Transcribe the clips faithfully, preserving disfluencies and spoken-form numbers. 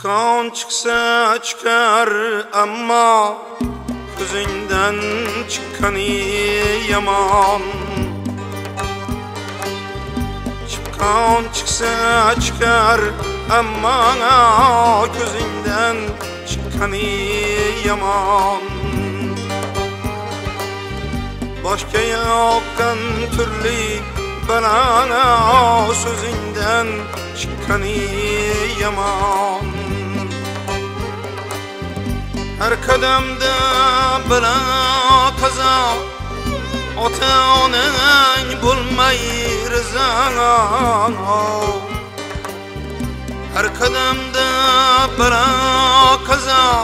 Çıkan çıksa çıkar ama gözünden çıkanı yaman. Çıkan çıksa çıkar ama gözünden çıkanı yaman. Başka yokkan türlü bana sözünden çıkanı yaman. Her kademde bela kaza, ota-onang bulmay rıza. Her kademde bela kaza,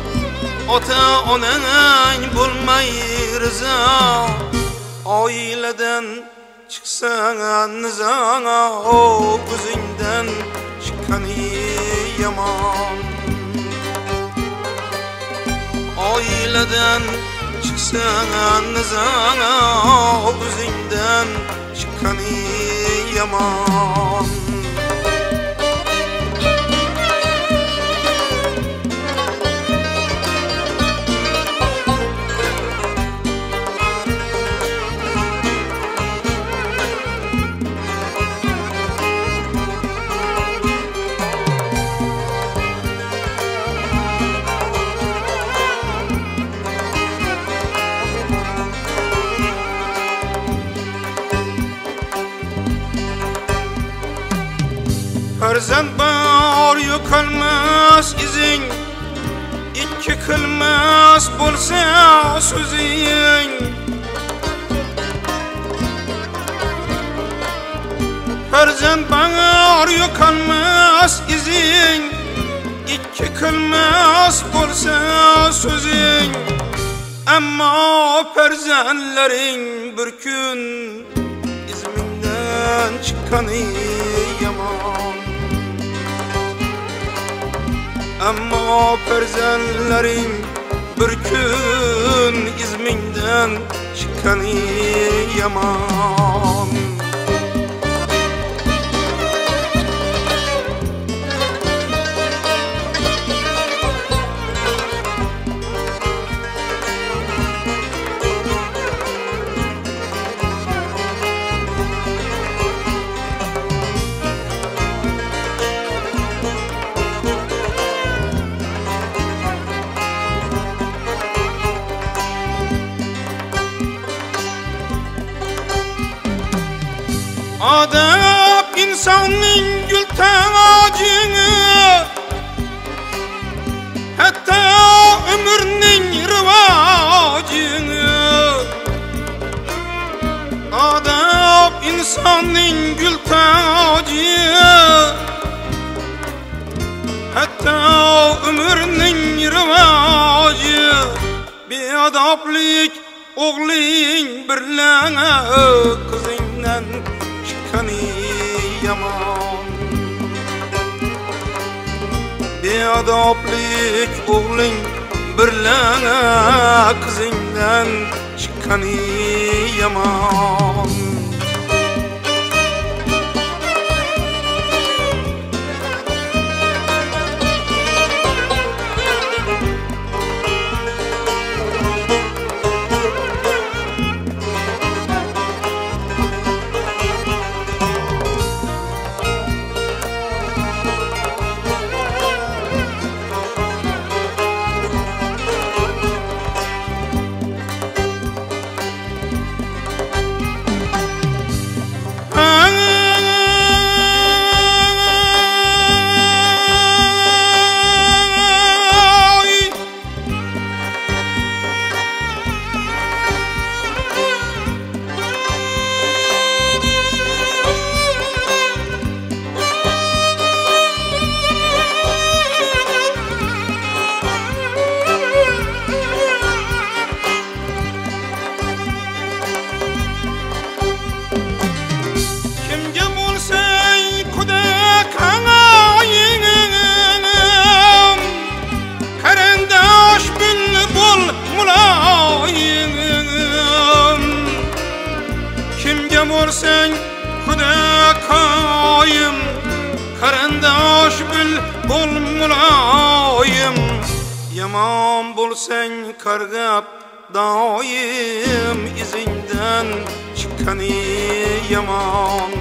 ota-onang bulmay rıza. Aileden çıksa niza, o gözünden çıkanı yaman. Aileden çıksa niza, o gözünden çıkanı yaman. Farzand bar yo'qolmas izing, ikki qilmas bo'lsa so'zing. Farzand bar yo'qolmas izing, ikki qilmas bo'lsa so'zing. Ammo farzandlaring bir kun izmingdan chiqqani yaman. Ammo farzandlaring bir kun izmingdan chiqqani yaman. Adab insanın gül tacını, hatta ömrünün rivacını. Adab insanın gül tacı, hatta ömrünün rivacı. Beadaplik oğlun birlene kızından çıkanı yaman. Beadaplik oğlun birlene kızından çıkanı yaman. qarindosh bil bo'lmulayım Yaman bo'lsang qarg'ab doim izingdan chiqqani yaman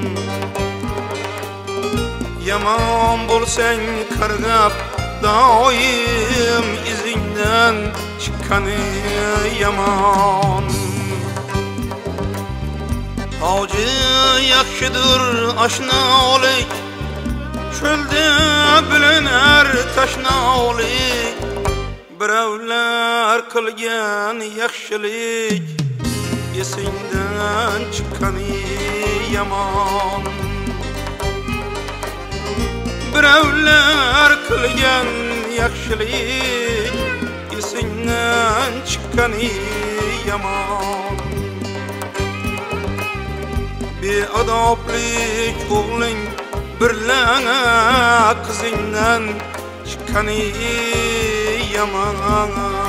Yaman bo'lsang qarg'ab doim izingdan chiqqani yaman Hoji yaxshidir oshnolik Çölde bilinar tashnolik Birovlar qilgan yaxshilik esingdan chiqqani yaman Birovlar qilgan yaxshilik esingdan chiqqani yaman Beadoblik o'g'ling birlana qizingdan chiqqani yaman